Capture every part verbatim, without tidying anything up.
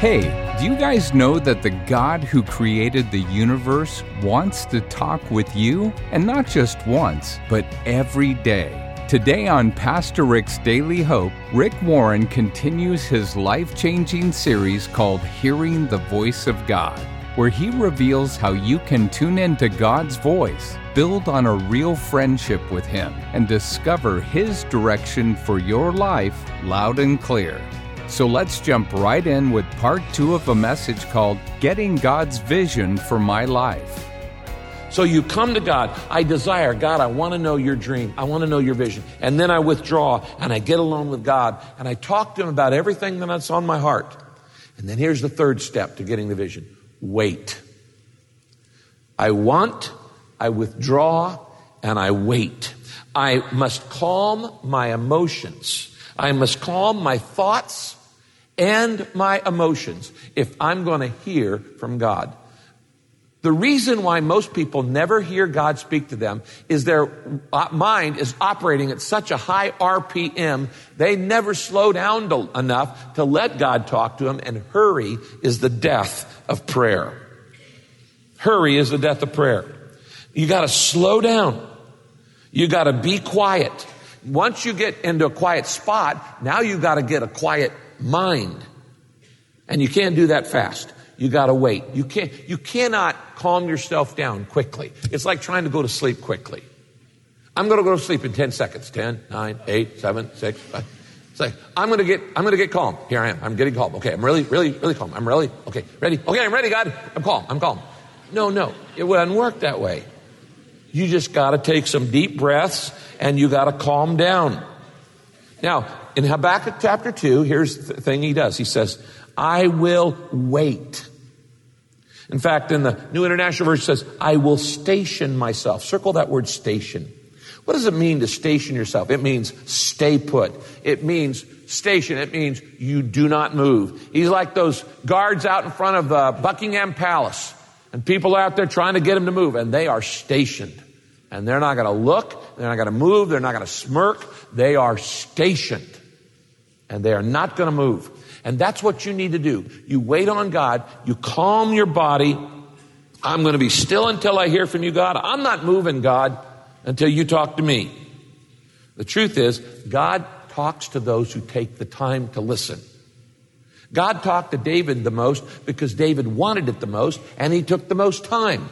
Hey, do you guys know that the God who created the universe wants to talk with you? And not just once, but every day. Today on Pastor Rick's Daily Hope, Rick Warren continues his life-changing series called Hearing the Voice of God, where he reveals how you can tune into God's voice, build on a real friendship with Him, and discover His direction for your life loud and clear. So let's jump right in with part two of a message called Getting God's Vision for My Life. So you come to God, I desire, God, I want to know your dream. I want to know your vision. And then I withdraw and I get alone with God and I talk to Him about everything that's on my heart. And then here's the third step to getting the vision. Wait. I want, I withdraw, and I wait. I must calm my emotions. I must calm my thoughts and my emotions if I'm going to hear from God. The reason why most people never hear God speak to them is their mind is operating at such a high R P M, they never slow down to, enough to let God talk to them, and hurry is the death of prayer. Hurry is the death of prayer. You got to slow down. You got to be quiet. Once you get into a quiet spot, now you got to get a quiet mind. And you can't do that fast. You got to wait. You can't, you cannot calm yourself down quickly. It's like trying to go to sleep quickly. I'm going to go to sleep in ten seconds. ten, nine, eight, seven, six, five. It's like, I'm going to get, I'm going to get calm. Here I am. I'm getting calm. Okay. I'm really, really, really calm. I'm really, okay, ready. Okay. I'm ready, God. I'm calm. I'm calm. No, no, it wouldn't work that way. You just got to take some deep breaths and you got to calm down. Now, in Habakkuk chapter two, here's the thing he does. He says, I will wait. In fact, in the New International Version it says, I will station myself. Circle that word station. What does it mean to station yourself? It means stay put. It means station. It means you do not move. He's like those guards out in front of uh, Buckingham Palace. And people are out there trying to get him to move. And they are stationed. And they're not going to look. They're not going to move. They're not going to smirk. They are stationed. And they are not going to move. And that's what you need to do. You wait on God. You calm your body. I'm going to be still until I hear from you, God. I'm not moving, God, until you talk to me. The truth is, God talks to those who take the time to listen. God talked to David the most because David wanted it the most, and he took the most time.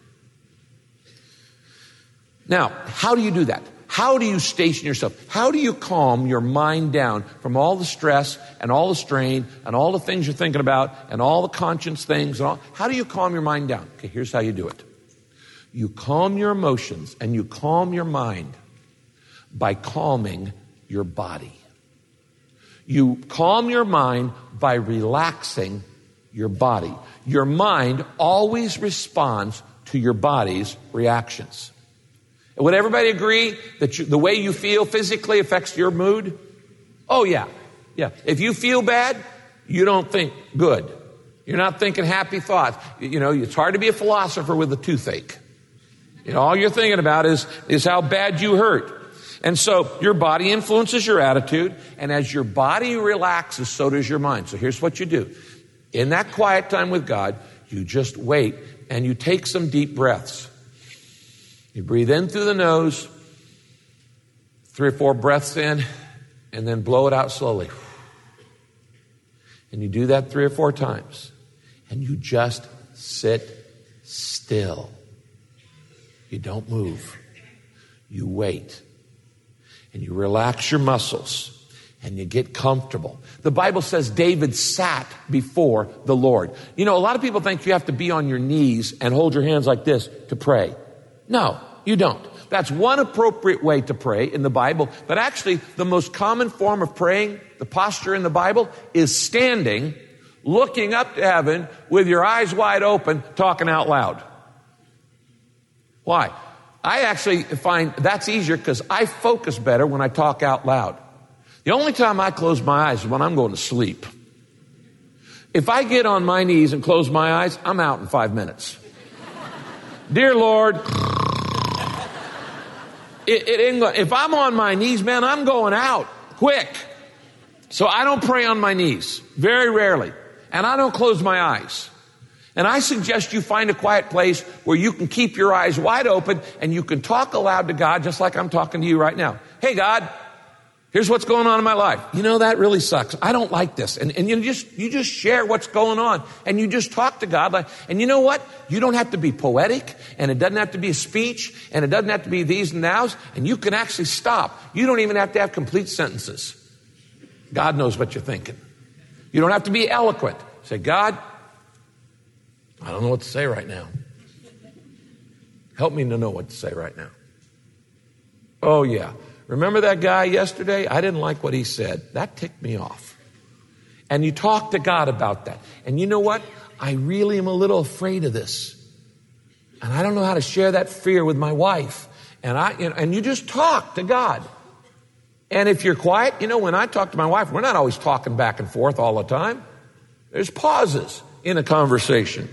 Now, how do you do that? How do you station yourself? How do you calm your mind down from all the stress and all the strain and all the things you're thinking about and all the conscience things and all? How do you calm your mind down? Okay, here's how you do it. You calm your emotions and you calm your mind by calming your body. You calm your mind by relaxing your body. Your mind always responds to your body's reactions. Would everybody agree that you, the way you feel physically affects your mood? Oh, yeah. Yeah. If you feel bad, you don't think good. You're not thinking happy thoughts. You know, it's hard to be a philosopher with a toothache. You know, all you're thinking about is, is how bad you hurt. And so your body influences your attitude. And as your body relaxes, so does your mind. So here's what you do. In that quiet time with God, you just wait and you take some deep breaths. You breathe in through the nose, three or four breaths in, and then blow it out slowly. And you do that three or four times. And you just sit still. You don't move. You wait. And you relax your muscles. And you get comfortable. The Bible says David sat before the Lord. You know, a lot of people think you have to be on your knees and hold your hands like this to pray. No, you don't. That's one appropriate way to pray in the Bible. But actually, the most common form of praying, the posture in the Bible, is standing, looking up to heaven with your eyes wide open, talking out loud. Why? I actually find that's easier because I focus better when I talk out loud. The only time I close my eyes is when I'm going to sleep. If I get on my knees and close my eyes, I'm out in five minutes. Dear Lord, it, it ain't going, if I'm on my knees, man, I'm going out quick. So I don't pray on my knees, very rarely. and I don't close my eyes. And I suggest you find a quiet place where you can keep your eyes wide open and you can talk aloud to God just like I'm talking to you right now. Hey, God, here's what's going on in my life. You know, that really sucks. I don't like this. And, and you just, you just share what's going on and you just talk to God. Like, and you know what? You don't have to be poetic and it doesn't have to be a speech and it doesn't have to be these and nows, and you can actually stop. You don't even have to have complete sentences. God knows what you're thinking. You don't have to be eloquent. Say, God, I don't know what to say right now. Help me to know what to say right now. Oh, yeah. Remember that guy yesterday? I didn't like what he said. That ticked me off. And you talk to God about that. And you know what? I really am a little afraid of this. And I don't know how to share that fear with my wife. And I, you know, and you just talk to God. And if you're quiet, you know, when I talk to my wife, we're not always talking back and forth all the time. There's pauses in a conversation.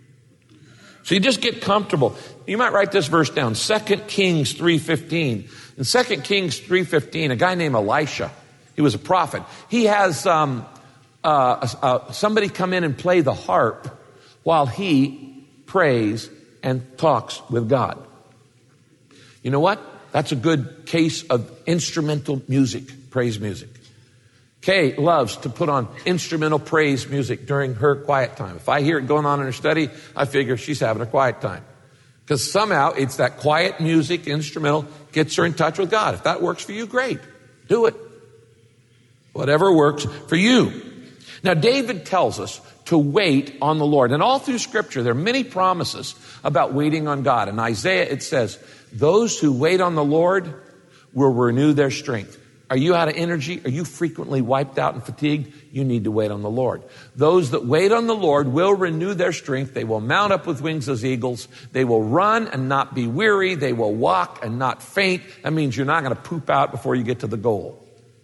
So you just get comfortable. You might write this verse down, Second Kings three fifteen. In Second Kings three fifteen, a guy named Elisha, he was a prophet. He has um, uh, uh, somebody come in and play the harp while he prays and talks with God. You know what? That's a good case of instrumental music, praise music. Kay loves to put on instrumental praise music during her quiet time. If I hear it going on in her study, I figure she's having a quiet time. Because somehow it's that quiet music, instrumental, gets her in touch with God. If that works for you, great. Do it. Whatever works for you. Now, David tells us to wait on the Lord. And all through Scripture, there are many promises about waiting on God. In Isaiah, it says, those who wait on the Lord will renew their strength. Are you out of energy? Are you frequently wiped out and fatigued? You need to wait on the Lord. Those that wait on the Lord will renew their strength. They will mount up with wings as eagles. They will run and not be weary. They will walk and not faint. That means you're not going to poop out before you get to the goal.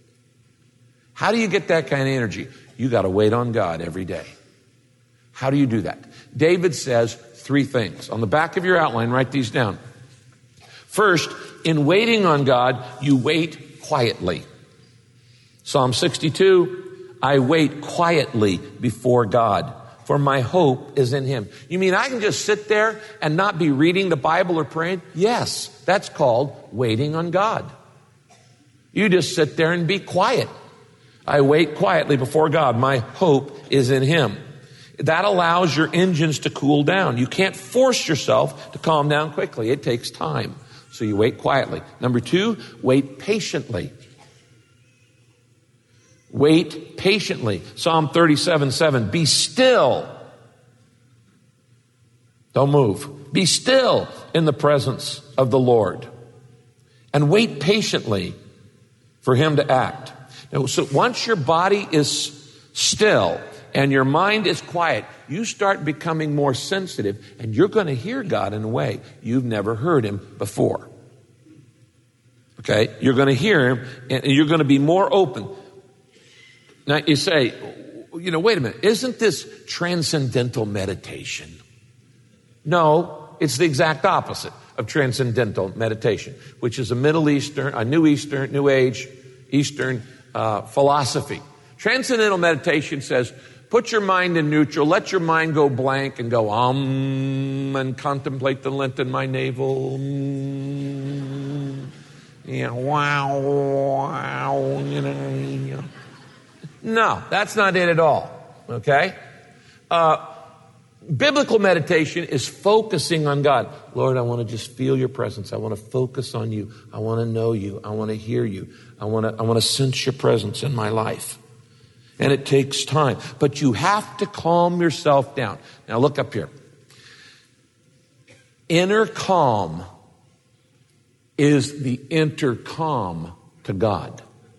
How do you get that kind of energy? You got to wait on God every day. How do you do that? David says three things. On the back of your outline, write these down. First, in waiting on God, you wait quietly. Psalm sixty-two, I wait quietly before God, for my hope is in Him. You mean I can just sit there and not be reading the Bible or praying? Yes, that's called waiting on God. You just sit there and be quiet. I wait quietly before God. My hope is in Him. That allows your engines to cool down. You can't force yourself to calm down quickly. It takes time. So you wait quietly. Number two, wait patiently. Wait patiently. Psalm thirty-seven seven, be still. Don't move. Be still in the presence of the Lord. And wait patiently for Him to act. Now, so once your body is still and your mind is quiet, you start becoming more sensitive and you're going to hear God in a way you've never heard Him before. Okay? You're going to hear Him and you're going to be more open. Now you say, you know, wait a minute, isn't this transcendental meditation? No, it's the exact opposite of transcendental meditation, which is a Middle Eastern, a New Eastern, New Age, Eastern uh, philosophy. Transcendental meditation says, put your mind in neutral, let your mind go blank and go, um, and contemplate the lint in my navel. Mm, yeah, wow, wow, you know, you know. No, that's not it at all, okay? Uh, biblical meditation is focusing on God. Lord, I want to just feel your presence. I want to focus on you. I want to know you. I want to hear you. I want to, I want to sense your presence in my life. And it takes time. But you have to calm yourself down. Now look up here. Inner calm is the intercom to God.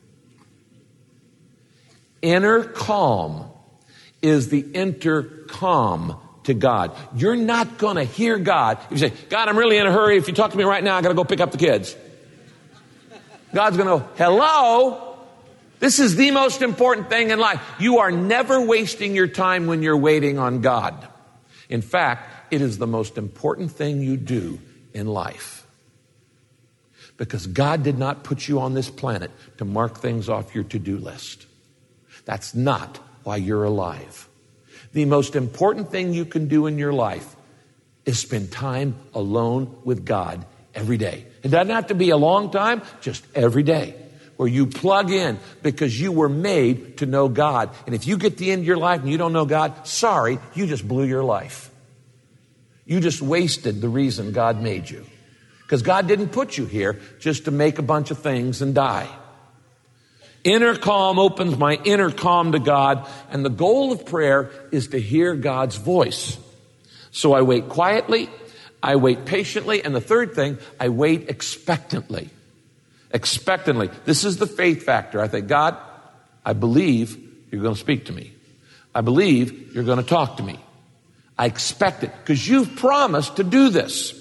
Inner calm is the intercom to God. You're not going to hear God. If you say, God, I'm really in a hurry. If you talk to me right now, I got to go pick up the kids. God's going to go, hello? This is the most important thing in life. You are never wasting your time when you're waiting on God. In fact, it is the most important thing you do in life. Because God did not put you on this planet to mark things off your to-do list. That's not why you're alive. The most important thing you can do in your life is spend time alone with God every day. It doesn't have to be a long time, just every day, where you plug in because you were made to know God. And if you get to the end of your life and you don't know God, sorry, you just blew your life. You just wasted the reason God made you. Because God didn't put you here just to make a bunch of things and die. Inner calm opens my inner calm to God, and the goal of prayer is to hear God's voice. So I wait quietly, I wait patiently, and the third thing, I wait expectantly. Expectantly. This is the faith factor. I think, God, I believe you're going to speak to me. I believe you're going to talk to me. I expect it because you've promised to do this.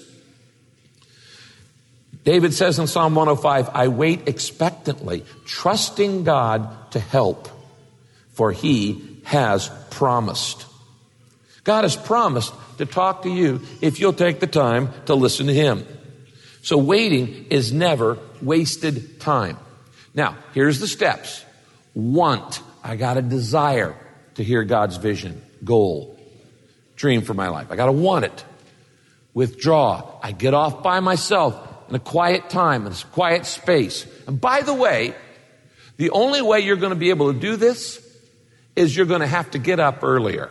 David says in Psalm one oh five, I wait expectantly, trusting God to help, for he has promised. God has promised to talk to you if you'll take the time to listen to him. So waiting is never wasted time. Now, here's the steps. Want. I got a desire to hear God's vision, goal, dream for my life. I got to want it. Withdraw. I get off by myself in a quiet time, in a quiet space. And by the way, the only way you're going to be able to do this is you're going to have to get up earlier.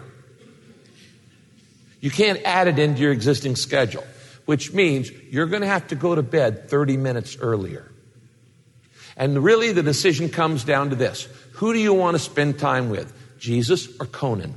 You can't add it into your existing schedule, which means you're going to have to go to bed thirty minutes earlier. And really the decision comes down to this. Who do you want to spend time with? Jesus or Conan?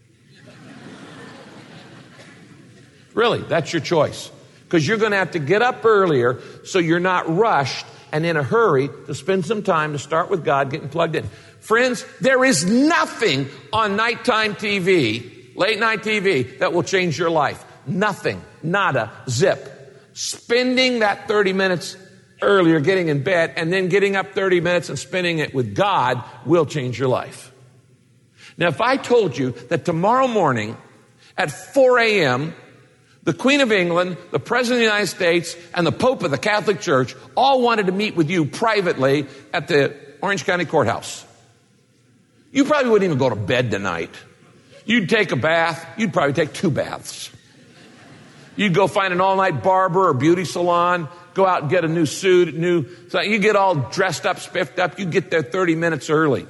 Really, that's your choice. Because you're going to have to get up earlier so you're not rushed and in a hurry to spend some time to start with God, getting plugged in. Friends, there is nothing on nighttime T V, late night T V, that will change your life. Nothing. Nada. Zip. Spending that thirty minutes earlier, getting in bed, and then getting up thirty minutes and spending it with God will change your life. Now, if I told you that tomorrow morning at four a.m., the Queen of England, the President of the United States, and the Pope of the Catholic Church all wanted to meet with you privately at the Orange County Courthouse, you probably wouldn't even go to bed tonight. You'd take a bath. You'd probably take two baths. You'd go find an all-night barber or beauty salon, go out and get a new suit, new, so you get all dressed up, spiffed up. You get there thirty minutes early.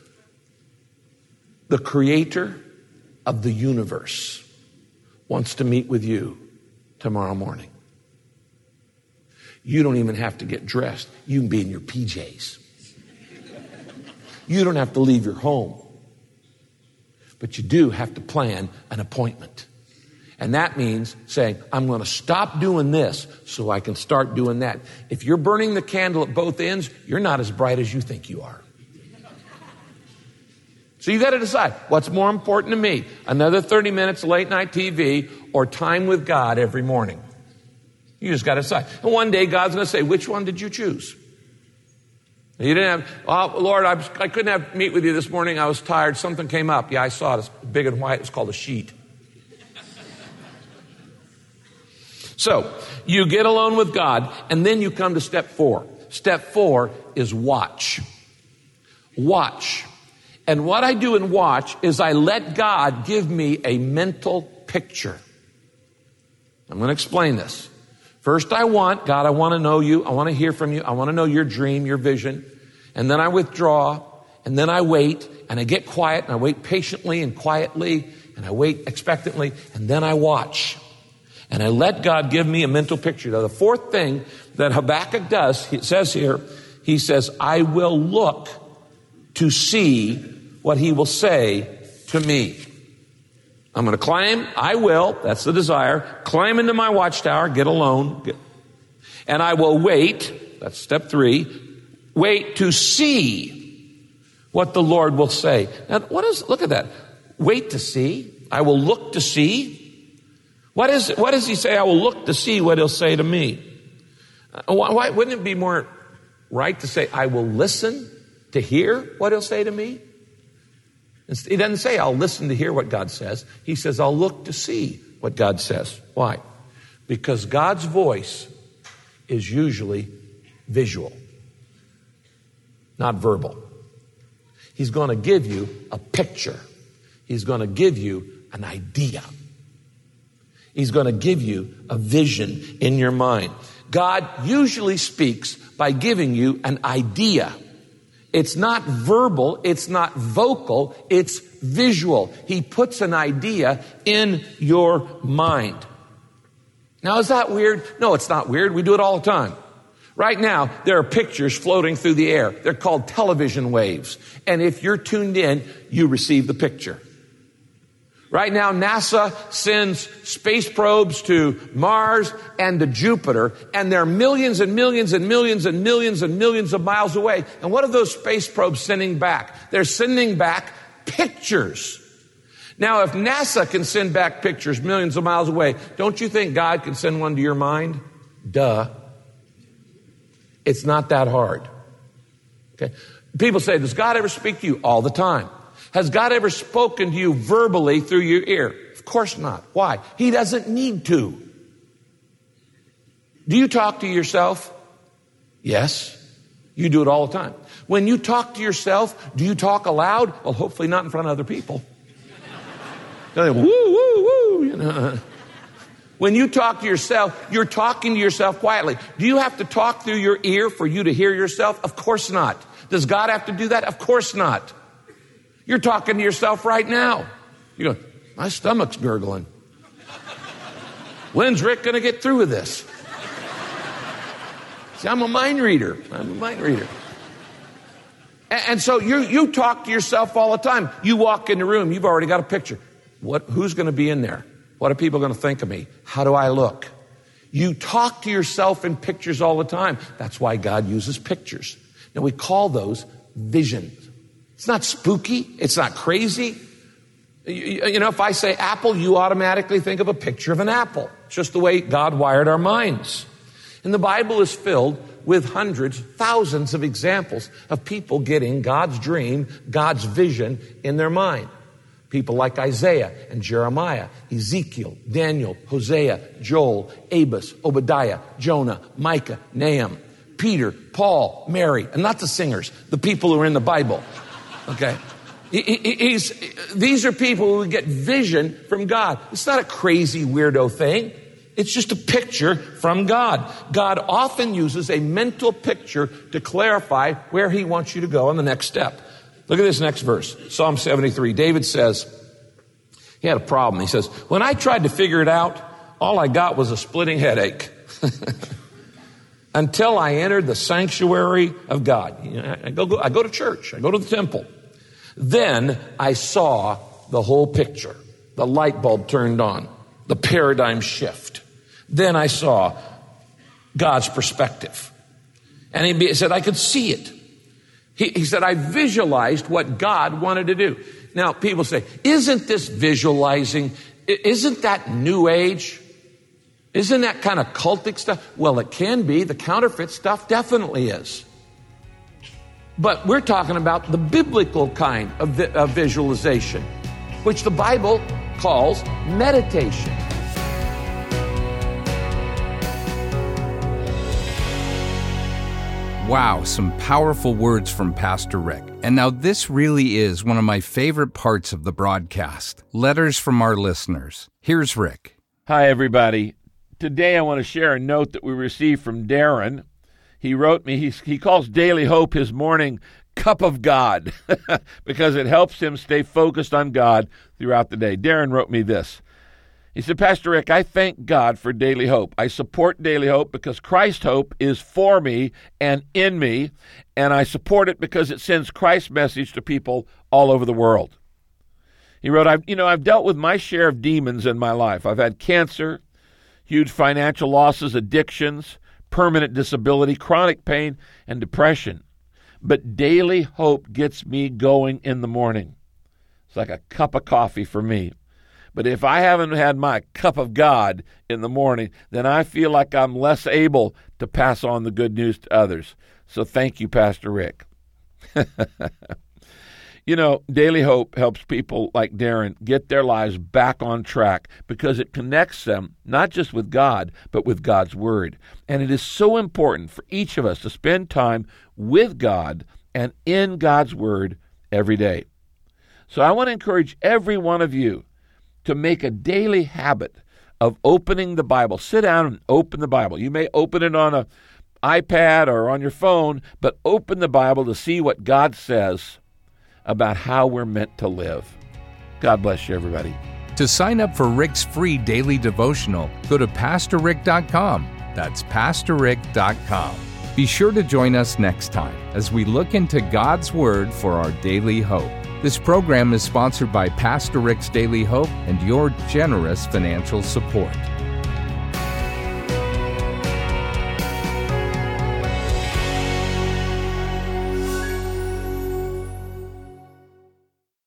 The creator of the universe wants to meet with you tomorrow morning. You don't even have to get dressed. You can be in your P Js. You don't have to leave your home. But you do have to plan an appointment. And that means saying, I'm going to stop doing this so I can start doing that. If you're burning the candle at both ends, you're not as bright as you think you are. So you got to decide, what's more important to me? Another thirty minutes late night T V or time with God every morning? You just got to decide. And one day God's going to say, which one did you choose? You didn't have, oh, Lord, I, was, I couldn't have meet with you this morning. I was tired. Something came up. Yeah, I saw it. It's big and white. It's called a sheet. So you get alone with God, and then you come to step four. Step four is watch. Watch. And what I do in watch is I let God give me a mental picture. I'm going to explain this. First, I want, God, I want to know you. I want to hear from you. I want to know your dream, your vision. And then I withdraw, and then I wait, and I get quiet, and I wait patiently and quietly, and I wait expectantly, and then I watch. And I let God give me a mental picture. Now, the fourth thing that Habakkuk does, it says here, he says, I will look to see what he will say to me. I'm going to climb. I will. That's the desire. Climb into my watchtower. Get alone. Get, and I will wait. That's step three. Wait to see what the Lord will say. Now, what is, look at that. Wait to see. I will look to see. What is, what does he say? I will look to see what he'll say to me. Why, why wouldn't it be more right to say, I will listen to hear what he'll say to me? He doesn't say, I'll listen to hear what God says. He says, I'll look to see what God says. Why? Because God's voice is usually visual, not verbal. He's going to give you a picture. He's going to give you an idea. He's going to give you a vision in your mind. God usually speaks by giving you an idea. It's not verbal, it's not vocal, it's visual. He puts an idea in your mind. Now, is that weird? No, it's not weird. We do it all the time. Right now, there are pictures floating through the air. They're called television waves. And if you're tuned in, you receive the picture. Right now, NASA sends space probes to Mars and to Jupiter, and they're millions and millions and millions and millions and millions of miles away. And what are those space probes sending back? They're sending back pictures. Now, if NASA can send back pictures millions of miles away, don't you think God can send one to your mind? Duh. It's not that hard. Okay. People say, does God ever speak to you? All the time. Has God ever spoken to you verbally through your ear? Of course not. Why? He doesn't need to. Do you talk to yourself? Yes. You do it all the time. When you talk to yourself, do you talk aloud? Well, hopefully not in front of other people. Woo, woo, woo, you know. When you talk to yourself, you're talking to yourself quietly. Do you have to talk through your ear for you to hear yourself? Of course not. Does God have to do that? Of course not. You're talking to yourself right now. You go, my stomach's gurgling. When's Rick going to get through with this? See, I'm a mind reader. I'm a mind reader. And, and so you you talk to yourself all the time. You walk in the room, you've already got a picture. What? Who's going to be in there? What are people going to think of me? How do I look? You talk to yourself in pictures all the time. That's why God uses pictures. Now, we call those visions. It's not spooky. It's not crazy. You, you know, if I say apple, you automatically think of a picture of an apple. It's just the way God wired our minds. And the Bible is filled with hundreds, thousands of examples of people getting God's dream, God's vision in their mind. People like Isaiah and Jeremiah, Ezekiel, Daniel, Hosea, Joel, Amos, Obadiah, Jonah, Micah, Nahum, Peter, Paul, Mary, and not the singers, the people who are in the Bible. Okay. He's, these are people who get vision from God. It's not a crazy weirdo thing. It's just a picture from God. God often uses a mental picture to clarify where he wants you to go on the next step. Look at this next verse. Psalm seventy-three. David says, he had a problem. He says, when I tried to figure it out, all I got was a splitting headache. Until I entered the sanctuary of God. You know, I, go, I go to church. I go to the temple. Then I saw the whole picture. The light bulb turned on. The paradigm shift. Then I saw God's perspective. And he said, I could see it. He, he said, I visualized what God wanted to do. Now, people say, isn't this visualizing, isn't that new age? Isn't that kind of cultic stuff? Well, it can be. The counterfeit stuff definitely is. But we're talking about the biblical kind of, vi- of visualization, which the Bible calls meditation. Wow, some powerful words from Pastor Rick. And now this really is one of my favorite parts of the broadcast. Letters from our listeners. Here's Rick. Hi, everybody. Today I want to share a note that we received from Darren. He wrote me, he, he calls Daily Hope his morning cup of God because it helps him stay focused on God throughout the day. Darren wrote me this. He said, Pastor Rick, I thank God for Daily Hope. I support Daily Hope because Christ Hope is for me and in me, and I support it because it sends Christ's message to people all over the world. He wrote, I've, you know, I've dealt with my share of demons in my life. I've had cancer, huge financial losses, addictions, permanent disability, chronic pain, and depression. But Daily Hope gets me going in the morning. It's like a cup of coffee for me. But if I haven't had my cup of God in the morning, then I feel like I'm less able to pass on the good news to others. So thank you, Pastor Rick. You know, Daily Hope helps people like Darren get their lives back on track because it connects them not just with God, but with God's Word. And it is so important for each of us to spend time with God and in God's Word every day. So I want to encourage every one of you to make a daily habit of opening the Bible. Sit down and open the Bible. You may open it on an iPad or on your phone, but open the Bible to see what God says about how we're meant to live. God bless you, everybody. To sign up for Rick's free daily devotional, go to pastor rick dot com. That's pastor rick dot com. Be sure to join us next time as we look into God's Word for our daily hope. This program is sponsored by Pastor Rick's Daily Hope and your generous financial support.